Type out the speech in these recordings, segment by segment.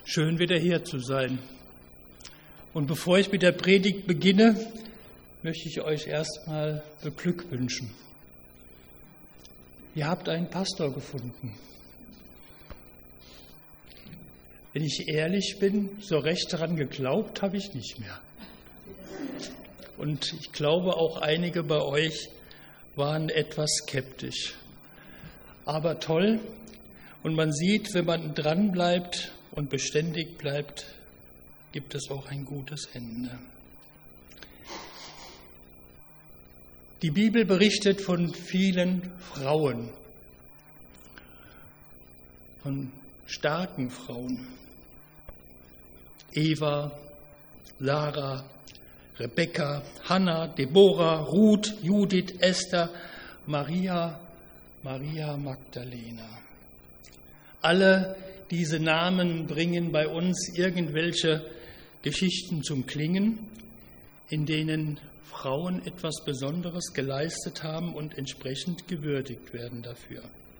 Schön wieder hier zu sein. Und bevor ich mit der Predigt beginne, möchte ich euch erstmal beglückwünschen. Ihr habt einen Pastor gefunden. Wenn ich ehrlich bin, so recht daran geglaubt habe ich nicht mehr. Und ich glaube, auch einige bei euch waren etwas skeptisch. Aber toll. Und man sieht, wenn man dran bleibt und beständig bleibt, gibt es auch ein gutes Ende. Die Bibel berichtet von vielen Frauen, von starken Frauen. Eva, Sarah, Rebekka, Hannah, Deborah, Ruth, Judith, Esther, Maria Magdalena. Alle diese Namen bringen bei uns irgendwelche Geschichten zum Klingen, in denen Frauen etwas Besonderes geleistet haben und entsprechend gewürdigt werden dafür.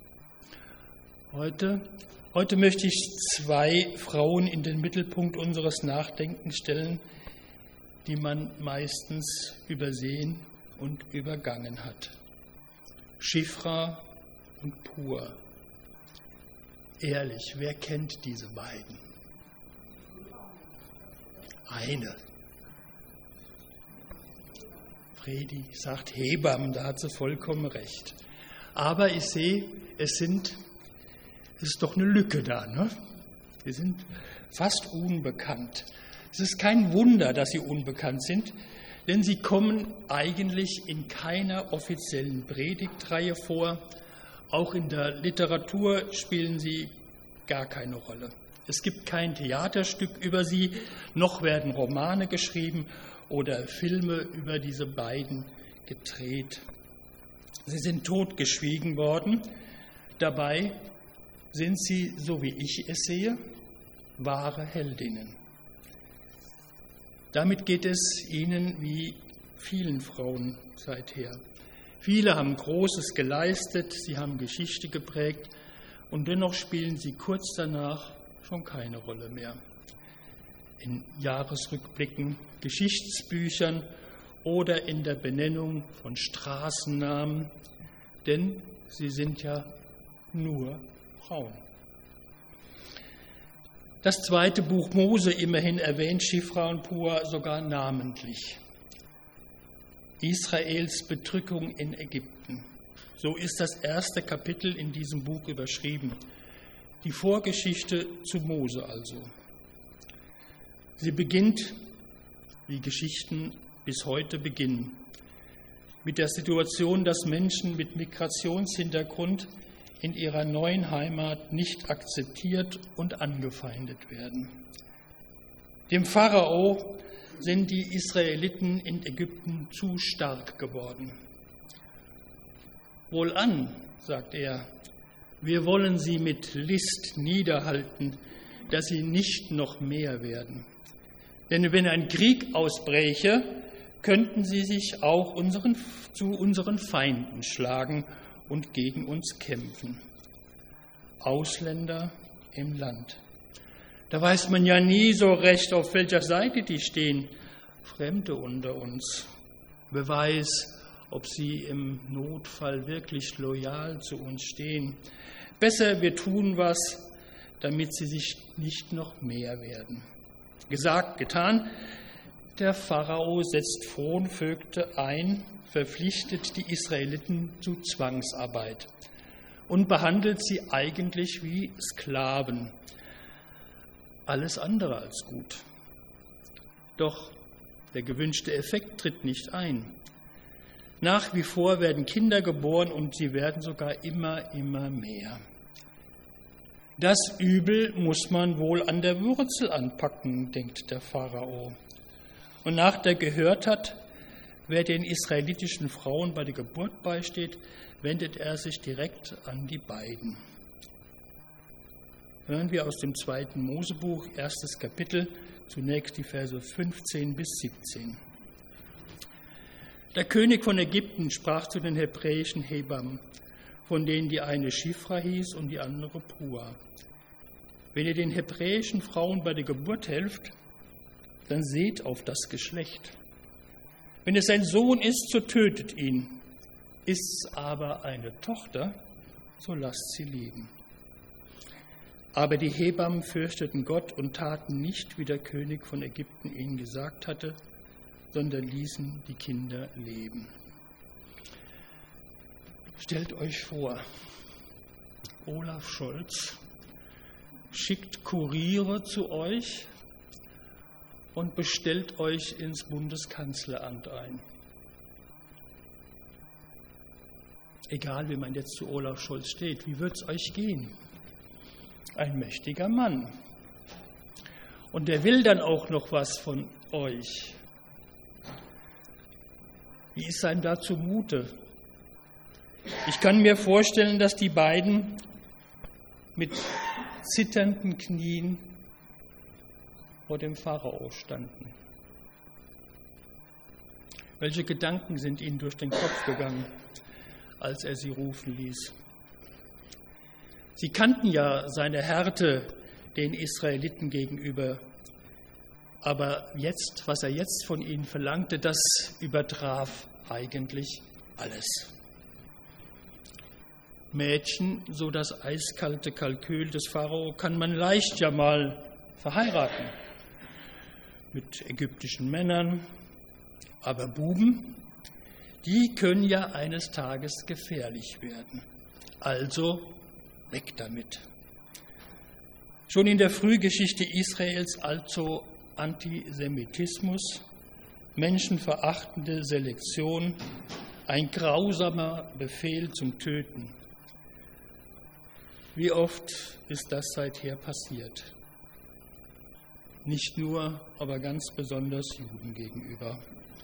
Heute möchte ich 2 Frauen in den Mittelpunkt unseres Nachdenkens stellen, die man meistens übersehen und übergangen hat. Shifra und Pua. Ehrlich, wer kennt diese beiden? Eine. Fredi sagt Hebammen, da hat sie vollkommen recht. Aber ich sehe, es ist doch eine Lücke da, ne? Sie sind fast unbekannt. Es ist kein Wunder, dass sie unbekannt sind, denn sie kommen eigentlich in keiner offiziellen Predigtreihe vor. Auch in der Literatur spielen sie gar keine Rolle. Es gibt kein Theaterstück über sie, noch werden Romane geschrieben oder Filme über diese beiden gedreht. Sie sind totgeschwiegen worden. Dabei sind sie, so wie ich es sehe, wahre Heldinnen. Damit geht es ihnen wie vielen Frauen seither. Viele haben Großes geleistet, sie haben Geschichte geprägt und dennoch spielen sie kurz danach schon keine Rolle mehr. In Jahresrückblicken, Geschichtsbüchern oder in der Benennung von Straßennamen, denn sie sind ja nur Frauen. Das 2. Buch Mose immerhin erwähnt Shifra und Pua sogar namentlich. Israels Bedrückung in Ägypten. So ist das 1. Kapitel in diesem Buch überschrieben. Die Vorgeschichte zu Mose also. Sie beginnt, wie Geschichten bis heute beginnen, mit der Situation, dass Menschen mit Migrationshintergrund in ihrer neuen Heimat nicht akzeptiert und angefeindet werden. Dem Pharao sind die Israeliten in Ägypten zu stark geworden. Wohlan, sagt er, wir wollen sie mit List niederhalten, dass sie nicht noch mehr werden. Denn wenn ein Krieg ausbräche, könnten sie sich auch zu unseren Feinden schlagen und gegen uns kämpfen. Ausländer im Land. Da weiß man ja nie so recht, auf welcher Seite die stehen. Fremde unter uns. Wer weiß, ob sie im Notfall wirklich loyal zu uns stehen. Besser, wir tun was, damit sie sich nicht noch mehr werden. Gesagt, getan. Der Pharao setzt Fronvögte ein, verpflichtet die Israeliten zu Zwangsarbeit und behandelt sie eigentlich wie Sklaven. Alles andere als gut. Doch der gewünschte Effekt tritt nicht ein. Nach wie vor werden Kinder geboren und sie werden sogar immer mehr. Das Übel muss man wohl an der Wurzel anpacken, denkt der Pharao. Und nachdem er gehört hat, wer den israelitischen Frauen bei der Geburt beisteht, wendet er sich direkt an die beiden. Hören wir aus dem 2. Mosebuch, 1. Kapitel, zunächst die Verse 15 bis 17. Der König von Ägypten sprach zu den hebräischen Hebammen, von denen die eine Shifra hieß und die andere Pua. Wenn ihr den hebräischen Frauen bei der Geburt helft, dann seht auf das Geschlecht. Wenn es ein Sohn ist, so tötet ihn. Ist es aber eine Tochter, so lasst sie leben. Aber die Hebammen fürchteten Gott und taten nicht, wie der König von Ägypten ihnen gesagt hatte, sondern ließen die Kinder leben. Stellt euch vor, Olaf Scholz schickt Kuriere zu euch und bestellt euch ins Bundeskanzleramt ein. Egal, wie man jetzt zu Olaf Scholz steht, wie wird es euch gehen? Ein mächtiger Mann. Und der will dann auch noch was von euch. Wie ist einem da zumute? Ich kann mir vorstellen, dass die beiden mit zitternden Knien vor dem Pharao standen. Welche Gedanken sind ihnen durch den Kopf gegangen, als er sie rufen ließ? Sie kannten ja seine Härte den Israeliten gegenüber, aber jetzt, was er jetzt von ihnen verlangte, das übertraf eigentlich alles. Mädchen, so das eiskalte Kalkül des Pharao, kann man leicht ja mal verheiraten mit ägyptischen Männern, aber Buben, die können ja eines Tages gefährlich werden. Also weg damit. Schon in der Frühgeschichte Israels also Antisemitismus, menschenverachtende Selektion, ein grausamer Befehl zum Töten. Wie oft ist das seither passiert? Nicht nur, aber ganz besonders Juden gegenüber.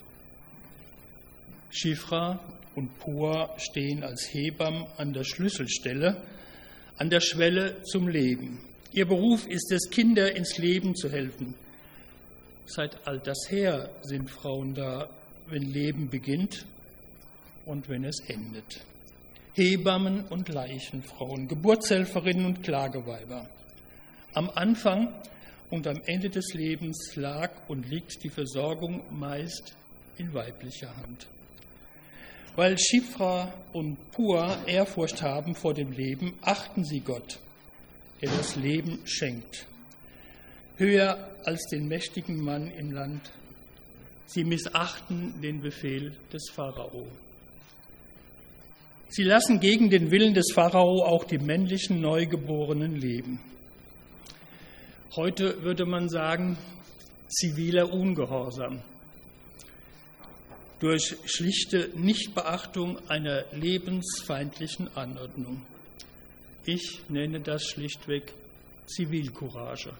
Shifra und Pua stehen als Hebammen an der Schlüsselstelle, an der Schwelle zum Leben. Ihr Beruf ist es, Kinder ins Leben zu helfen. Seit alters her sind Frauen da, wenn Leben beginnt und wenn es endet. Hebammen und Leichenfrauen, Geburtshelferinnen und Klageweiber. Am Anfang und am Ende des Lebens lag und liegt die Versorgung meist in weiblicher Hand. Weil Shifra und Pua Ehrfurcht haben vor dem Leben, achten sie Gott, der das Leben schenkt. Höher als den mächtigen Mann im Land. Sie missachten den Befehl des Pharao. Sie lassen gegen den Willen des Pharao auch die männlichen Neugeborenen leben. Heute würde man sagen, ziviler Ungehorsam. Durch schlichte Nichtbeachtung einer lebensfeindlichen Anordnung. Ich nenne das schlichtweg Zivilcourage.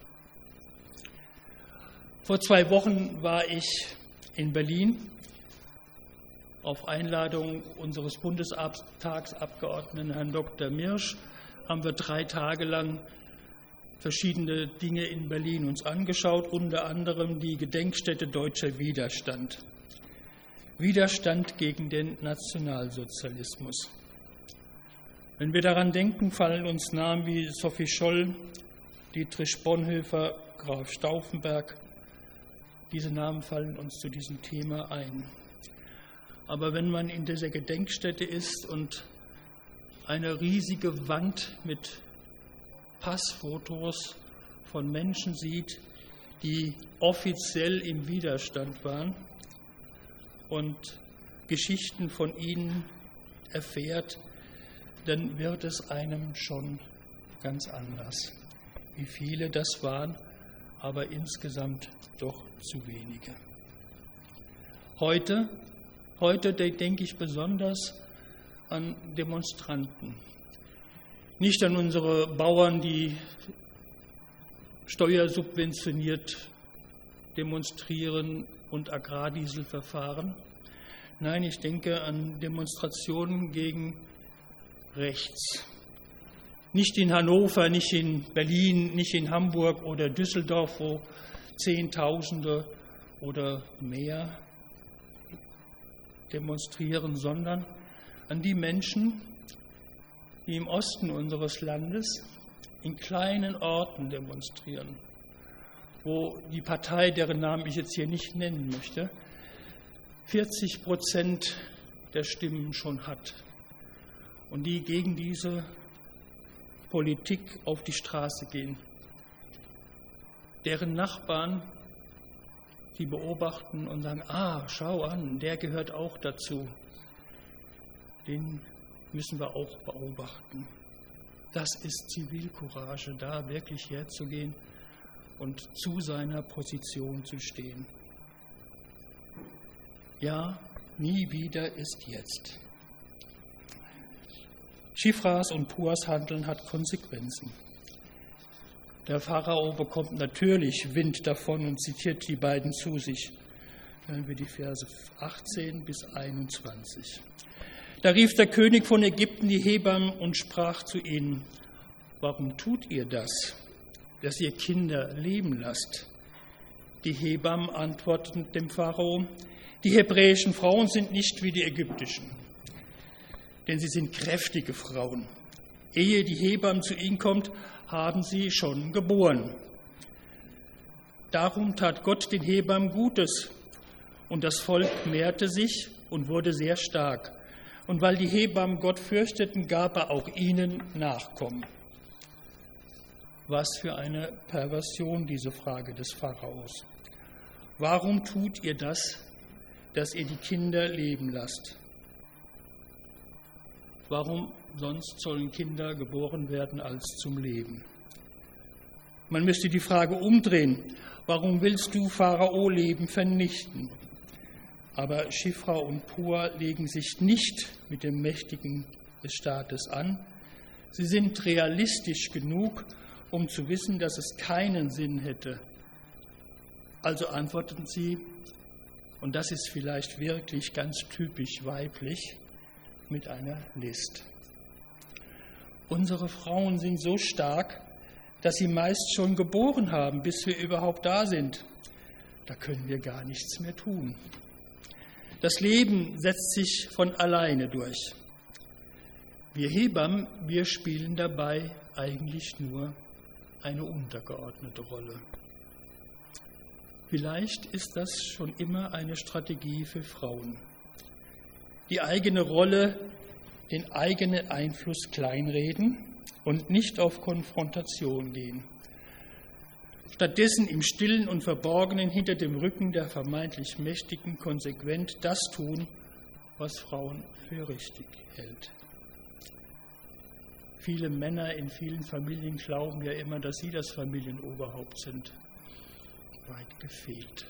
Vor 2 Wochen war ich in Berlin. Auf Einladung unseres Bundestagsabgeordneten Herrn Dr. Mirsch haben wir 3 Tage lang verschiedene Dinge in Berlin uns angeschaut, unter anderem die Gedenkstätte Deutscher Widerstand. Widerstand gegen den Nationalsozialismus. Wenn wir daran denken, fallen uns Namen wie Sophie Scholl, Dietrich Bonhoeffer, Graf Stauffenberg. Diese Namen fallen uns zu diesem Thema ein. Aber wenn man in dieser Gedenkstätte ist und eine riesige Wand mit Passfotos von Menschen sieht, die offiziell im Widerstand waren und Geschichten von ihnen erfährt, dann wird es einem schon ganz anders. Wie viele das waren, aber insgesamt doch zu wenige. Heute denke ich besonders an Demonstranten. Nicht an unsere Bauern, die steuersubventioniert demonstrieren und Agrardiesel verfahren. Nein, ich denke an Demonstrationen gegen rechts. Nicht in Hannover, nicht in Berlin, nicht in Hamburg oder Düsseldorf, wo Zehntausende oder mehr demonstrieren, sondern an die Menschen, die im Osten unseres Landes in kleinen Orten demonstrieren, wo die Partei, deren Namen ich jetzt hier nicht nennen möchte, 40% der Stimmen schon hat und die gegen diese Politik auf die Straße gehen. Deren Nachbarn die beobachten und sagen, schau an, der gehört auch dazu. Den müssen wir auch beobachten. Das ist Zivilcourage, da wirklich herzugehen und zu seiner Position zu stehen. Ja, nie wieder ist jetzt. Shifras und Puas Handeln hat Konsequenzen. Der Pharao bekommt natürlich Wind davon und zitiert die beiden zu sich. Hören wir die Verse 18 bis 21. Da rief der König von Ägypten die Hebammen und sprach zu ihnen: Warum tut ihr das, dass ihr Kinder leben lasst? Die Hebammen antworteten dem Pharao: Die hebräischen Frauen sind nicht wie die ägyptischen, denn sie sind kräftige Frauen. Ehe die Hebamme zu ihnen kommt, haben sie schon geboren. Darum tat Gott den Hebammen Gutes, und das Volk mehrte sich und wurde sehr stark. Und weil die Hebammen Gott fürchteten, gab er auch ihnen Nachkommen. Was für eine Perversion, diese Frage des Pharaos. Warum tut ihr das, dass ihr die Kinder leben lasst? Warum sonst sollen Kinder geboren werden als zum Leben? Man müsste die Frage umdrehen: Warum willst du, Pharao, Leben vernichten? Aber Shifra und Pua legen sich nicht mit dem Mächtigen des Staates an. Sie sind realistisch genug, um zu wissen, dass es keinen Sinn hätte. Also antworteten sie, und das ist vielleicht wirklich ganz typisch weiblich, mit einer List. Unsere Frauen sind so stark, dass sie meist schon geboren haben, bis wir überhaupt da sind. Da können wir gar nichts mehr tun. Das Leben setzt sich von alleine durch. Wir Hebammen, wir spielen dabei eigentlich nur eine untergeordnete Rolle. Vielleicht ist das schon immer eine Strategie für Frauen. Die eigene Rolle, den eigenen Einfluss kleinreden und nicht auf Konfrontation gehen. Stattdessen im Stillen und Verborgenen hinter dem Rücken der vermeintlich Mächtigen konsequent das tun, was Frauen für richtig hält. Viele Männer in vielen Familien glauben ja immer, dass sie das Familienoberhaupt sind. Weit gefehlt.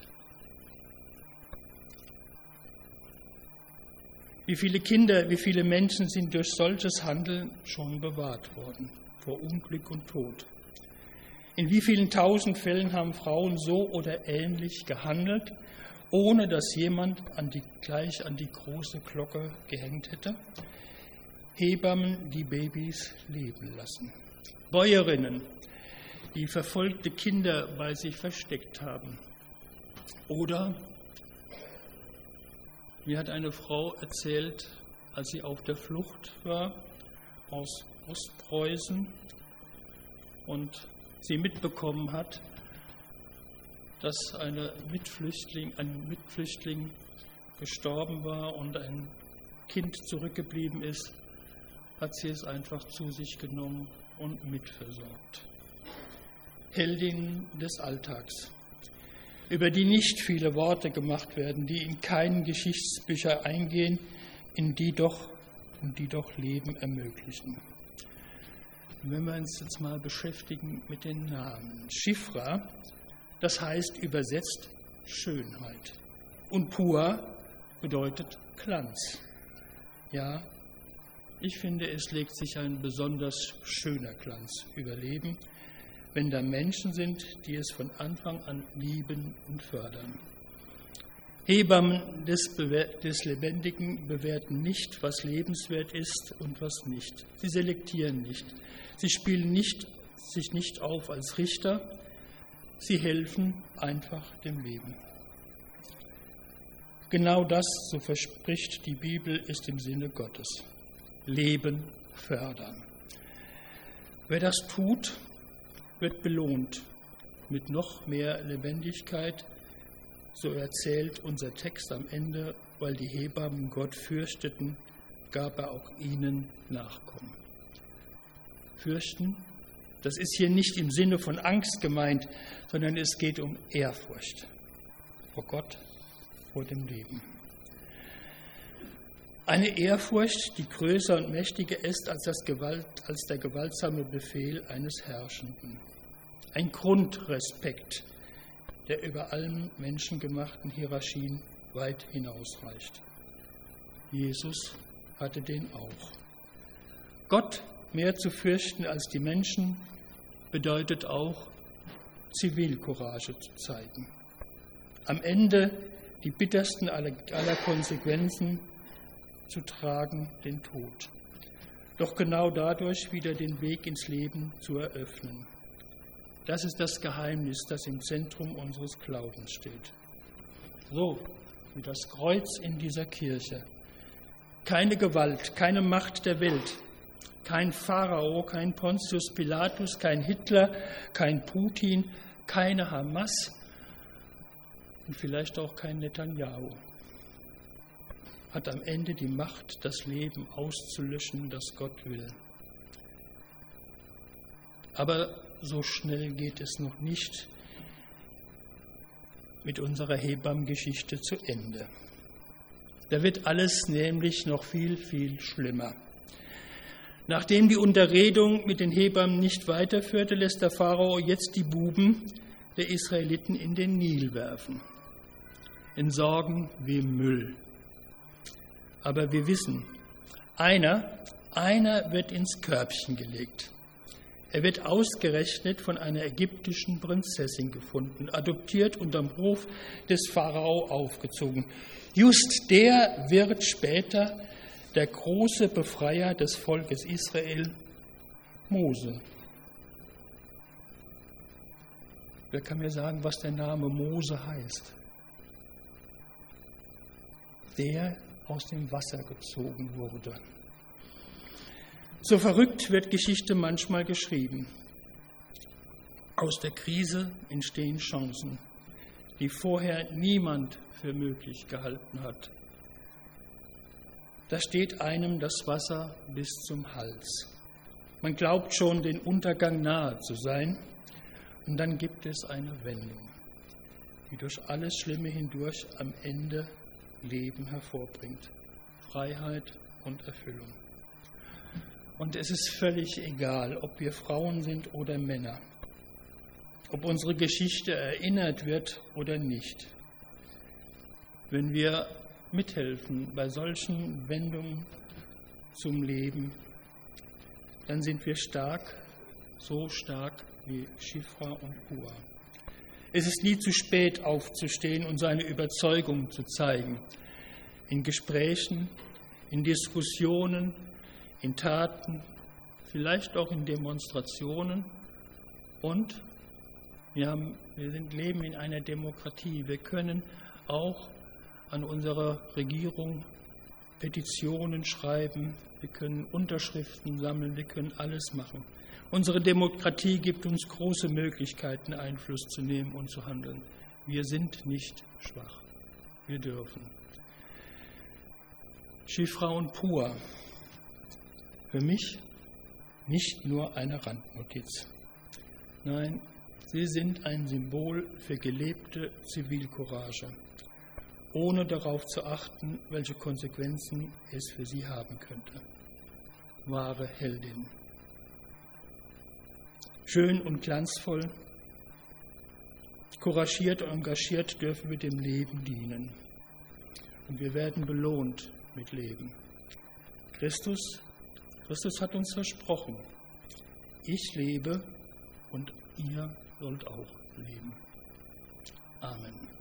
Wie viele Kinder, wie viele Menschen sind durch solches Handeln schon bewahrt worden vor Unglück und Tod? In wie vielen tausend Fällen haben Frauen so oder ähnlich gehandelt, ohne dass jemand gleich an die große Glocke gehängt hätte? Hebammen, die Babys leben lassen. Bäuerinnen, die verfolgte Kinder bei sich versteckt haben. Oder mir hat eine Frau erzählt, als sie auf der Flucht war aus Ostpreußen und sie mitbekommen hat, dass ein Mitflüchtling gestorben war und ein Kind zurückgeblieben ist, hat sie es einfach zu sich genommen und mitversorgt. Heldinnen des Alltags, über die nicht viele Worte gemacht werden, die in keinen Geschichtsbücher eingehen, die doch Leben ermöglichen. Und wenn wir uns jetzt mal beschäftigen mit den Namen. Shifra, das heißt übersetzt Schönheit. Und Pua bedeutet Glanz. Ja, ich finde, es legt sich ein besonders schöner Glanz über Leben, wenn da Menschen sind, die es von Anfang an lieben und fördern. Hebammen des Lebendigen bewerten nicht, was lebenswert ist und was nicht. Sie selektieren nicht. Sie spielen sich nicht auf als Richter. Sie helfen einfach dem Leben. Genau das, so verspricht die Bibel, ist im Sinne Gottes. Leben fördern. Wer das tut, wird belohnt mit noch mehr Lebendigkeit, so erzählt unser Text am Ende, weil die Hebammen Gott fürchteten, gab er auch ihnen Nachkommen. Fürchten, das ist hier nicht im Sinne von Angst gemeint, sondern es geht um Ehrfurcht vor Gott, vor dem Leben. Eine Ehrfurcht, die größer und mächtiger ist als der gewaltsame Befehl eines Herrschenden. Ein Grundrespekt, der über allen menschengemachten Hierarchien weit hinausreicht. Jesus hatte den auch. Gott mehr zu fürchten als die Menschen bedeutet auch, Zivilcourage zu zeigen. Am Ende die bittersten aller Konsequenzen zu tragen, den Tod. Doch genau dadurch wieder den Weg ins Leben zu eröffnen. Das ist das Geheimnis, das im Zentrum unseres Glaubens steht. So wie das Kreuz in dieser Kirche. Keine Gewalt, keine Macht der Welt, kein Pharao, kein Pontius Pilatus, kein Hitler, kein Putin, keine Hamas und vielleicht auch kein Netanyahu hat am Ende die Macht, das Leben auszulöschen, das Gott will. Aber so schnell geht es noch nicht mit unserer Hebammengeschichte zu Ende. Da wird alles nämlich noch viel, viel schlimmer. Nachdem die Unterredung mit den Hebammen nicht weiterführte, lässt der Pharao jetzt die Buben der Israeliten in den Nil werfen. Entsorgen wie Müll. Aber wir wissen, einer wird ins Körbchen gelegt. Er wird ausgerechnet von einer ägyptischen Prinzessin gefunden, adoptiert und am Hof des Pharao aufgezogen. Just der wird später der große Befreier des Volkes Israel, Mose. Wer kann mir sagen, was der Name Mose heißt? Der aus dem Wasser gezogen wurde. So verrückt wird Geschichte manchmal geschrieben. Aus der Krise entstehen Chancen, die vorher niemand für möglich gehalten hat. Da steht einem das Wasser bis zum Hals. Man glaubt schon, den Untergang nahe zu sein. Und dann gibt es eine Wendung, die durch alles Schlimme hindurch am Ende Leben hervorbringt. Freiheit und Erfüllung. Und es ist völlig egal, ob wir Frauen sind oder Männer, ob unsere Geschichte erinnert wird oder nicht. Wenn wir mithelfen bei solchen Wendungen zum Leben, dann sind wir stark, so stark wie Shifra und Pua. Es ist nie zu spät, aufzustehen und seine Überzeugung zu zeigen. In Gesprächen, in Diskussionen, in Taten, vielleicht auch in Demonstrationen. Und wir leben in einer Demokratie. Wir können auch an unserer Regierung Petitionen schreiben, wir können Unterschriften sammeln, wir können alles machen. Unsere Demokratie gibt uns große Möglichkeiten, Einfluss zu nehmen und zu handeln. Wir sind nicht schwach. Wir dürfen. Shifra und Pua. Für mich nicht nur eine Randnotiz. Nein, sie sind ein Symbol für gelebte Zivilcourage, ohne darauf zu achten, welche Konsequenzen es für sie haben könnte. Wahre Heldin. Schön und glanzvoll, couragiert und engagiert dürfen wir dem Leben dienen. Und wir werden belohnt mit Leben. Christus hat uns versprochen, ich lebe und ihr sollt auch leben. Amen.